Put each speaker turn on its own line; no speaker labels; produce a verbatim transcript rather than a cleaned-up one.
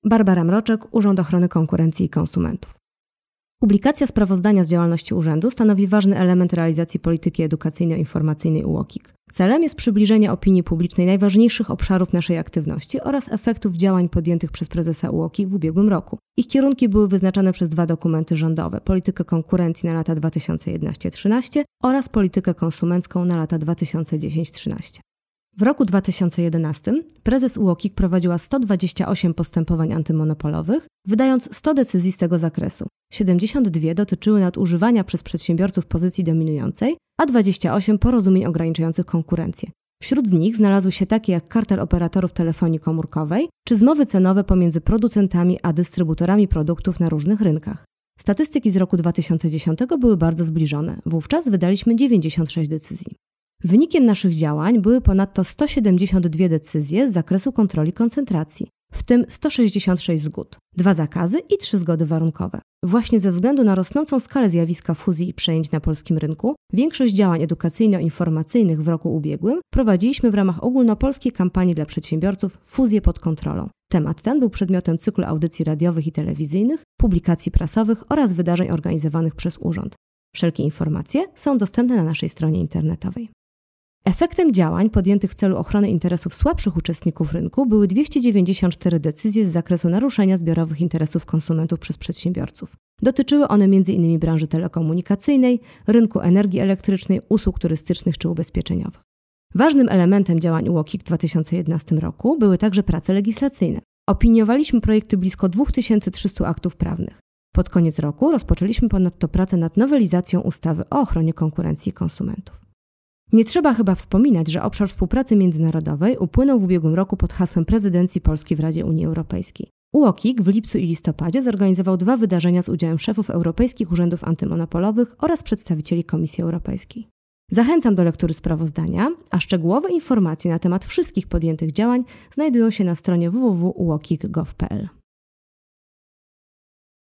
Barbara Mroczek, Urząd Ochrony Konkurencji i Konsumentów. Publikacja sprawozdania z działalności urzędu stanowi ważny element realizacji polityki edukacyjno-informacyjnej U O K I K. Celem jest przybliżenie opinii publicznej najważniejszych obszarów naszej aktywności oraz efektów działań podjętych przez prezesa U O K I K w ubiegłym roku. Ich kierunki były wyznaczane przez dwa dokumenty rządowe: politykę konkurencji na lata dwa tysiące jedenaście do dwa tysiące trzynastego oraz politykę konsumencką na lata dwa tysiące dziesiąty do dwa tysiące trzynastego. W roku dwa tysiące jedenastym prezes U O K I K prowadziła sto dwadzieścia osiem postępowań antymonopolowych, wydając sto decyzji z tego zakresu. siedemdziesiąt dwie dotyczyły nadużywania przez przedsiębiorców pozycji dominującej, a dwadzieścia osiem porozumień ograniczających konkurencję. Wśród z nich znalazły się takie jak kartel operatorów telefonii komórkowej czy zmowy cenowe pomiędzy producentami a dystrybutorami produktów na różnych rynkach. Statystyki z roku dwa tysiące dziesiątego były bardzo zbliżone. Wówczas wydaliśmy dziewięćdziesiąt sześć decyzji. Wynikiem naszych działań były ponadto sto siedemdziesiąt dwie decyzje z zakresu kontroli koncentracji, w tym sto sześćdziesiąt sześć zgód, dwa zakazy i trzy zgody warunkowe. Właśnie ze względu na rosnącą skalę zjawiska fuzji i przejęć na polskim rynku, większość działań edukacyjno-informacyjnych w roku ubiegłym prowadziliśmy w ramach ogólnopolskiej kampanii dla przedsiębiorców Fuzje pod kontrolą. Temat ten był przedmiotem cyklu audycji radiowych i telewizyjnych, publikacji prasowych oraz wydarzeń organizowanych przez urząd. Wszelkie informacje są dostępne na naszej stronie internetowej. Efektem działań podjętych w celu ochrony interesów słabszych uczestników rynku były dwieście dziewięćdziesiąt cztery decyzje z zakresu naruszenia zbiorowych interesów konsumentów przez przedsiębiorców. Dotyczyły one między innymi branży telekomunikacyjnej, rynku energii elektrycznej, usług turystycznych czy ubezpieczeniowych. Ważnym elementem działań U O K I K w dwa tysiące jedenastym roku były także prace legislacyjne. Opiniowaliśmy projekty blisko dwa tysiące trzysta aktów prawnych. Pod koniec roku rozpoczęliśmy ponadto pracę nad nowelizacją ustawy o ochronie konkurencji i konsumentów. Nie trzeba chyba wspominać, że obszar współpracy międzynarodowej upłynął w ubiegłym roku pod hasłem prezydencji Polski w Radzie Unii Europejskiej. U O K I K w lipcu i listopadzie zorganizował dwa wydarzenia z udziałem szefów europejskich urzędów antymonopolowych oraz przedstawicieli Komisji Europejskiej. Zachęcam do lektury sprawozdania, a szczegółowe informacje na temat wszystkich podjętych działań znajdują się na stronie w w w kropka u o k i k kropka gov kropka p l.